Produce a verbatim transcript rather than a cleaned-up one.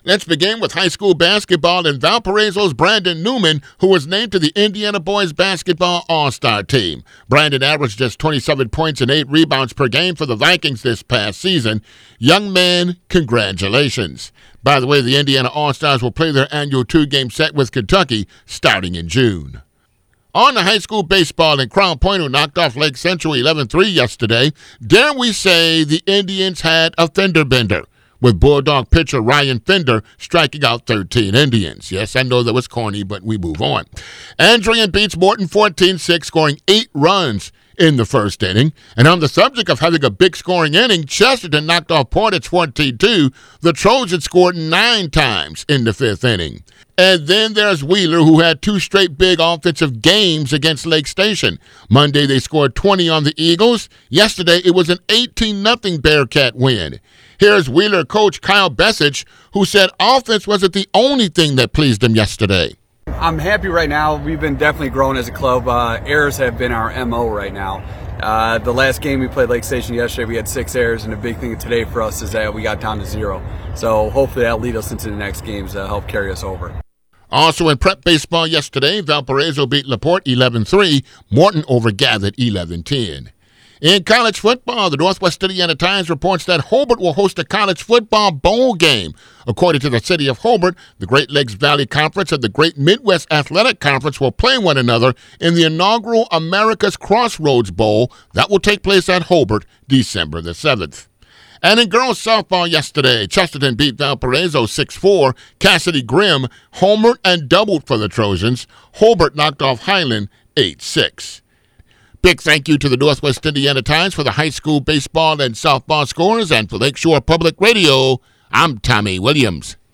Let's begin with high school basketball and Valparaiso's Brandon Newman, who was named to the Indiana Boys Basketball All-Star team. Brandon averaged just twenty-seven points and eight rebounds per game for the Vikings this past season. Young man, congratulations. By the way, the Indiana All-Stars will play their annual two-game set with Kentucky starting in June. On the high school baseball in Crown Point, who knocked off Lake Central eleven three yesterday, dare we say the Indians had a fender bender, with Bulldog pitcher Ryan Fender striking out thirteen Indians. Yes, I know that was corny, but we move on. Andrian beats Morton fourteen six, scoring eight runs in the first inning. And on the subject of having a big scoring inning, Chesterton knocked off Portage fourteen two. The Trojans scored nine times in the fifth inning. And then there's Wheeler, who had two straight big offensive games against Lake Station. Monday, they scored twenty on the Eagles. Yesterday, it was an eighteen nothing Bearcat win. Here's Wheeler coach Kyle Bessich, who said offense wasn't the only thing that pleased him yesterday. I'm happy right now. We've been definitely growing as a club. Uh, errors have been our M O right now. Uh, the last game we played Lake Station yesterday, we had six errors, and the big thing today for us is that we got down to zero. So hopefully that'll lead us into the next games, uh, help carry us over. Also in prep baseball yesterday, Valparaiso beat LaPorte eleven three, Morton over Gathered eleven ten. In college football, the Northwest Indiana Times reports that Hobart will host a college football bowl game. According to the city of Hobart, the Great Lakes Valley Conference and the Great Midwest Athletic Conference will play one another in the inaugural America's Crossroads Bowl that will take place at Hobart December the seventh. And in girls softball yesterday, Chesterton beat Valparaiso six four. Cassidy Grimm homered and doubled for the Trojans. Hobart knocked off Highland eight six. Big thank you to the Northwest Indiana Times for the high school baseball and softball scores, and for Lakeshore Public Radio, I'm Tommy Williams.